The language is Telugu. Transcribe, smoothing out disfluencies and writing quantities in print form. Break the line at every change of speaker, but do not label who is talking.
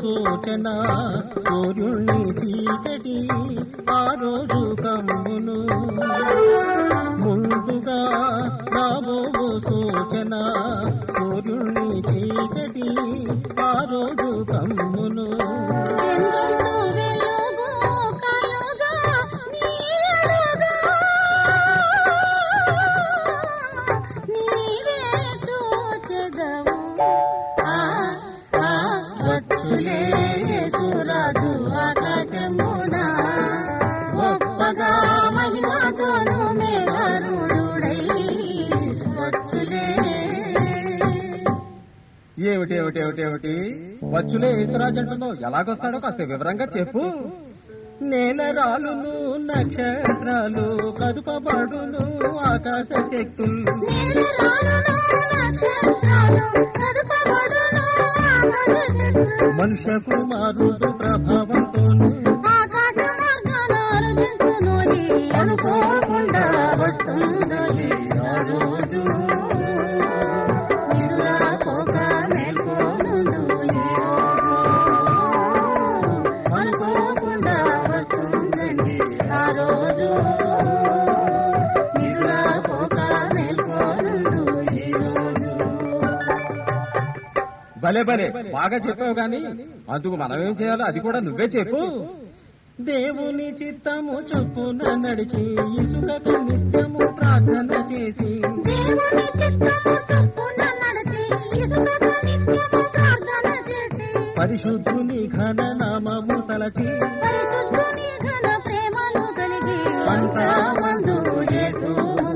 సూచన సూర్యుణ్ణి చీకటి ఆ రోజు కమ్మును. ముందుగా రాబోవు సూచన సూర్యుణ్ణి చీకటి ఆ రోజు కమ్మును. వచ్చులే యేసురాజు ఆకాశమున గొప్పగా మహిమతోను మేఘారూఢుడై వచ్చులే. ఏమిటి వచ్చులే యేసురాజు అంటున్నావు? ఎలాగొస్తాడో కాస్త వివరంగా చెప్పు. నేల రాలును నక్షత్రాలు కదుపబడును ఆకాశ శక్తులు మనుష్య కుమారుడు ప్రభావంతోను అనుకోకుండా వస్తుంది ఆ రోజు. అనుకోకుండా వస్తుందండి ఆ రోజు. భలే భలే బాగా చెప్పావు గాని అందుకు మనమేం చేయాలో అది కూడా నువ్వే చెప్పు. దేవుని చిత్తము చొప్పున నడిచి ఇసుకకు నిత్యము ప్రార్థన చేసి పరిశుద్ధుని ఘన నామము తలచి అంతా మందు యేసు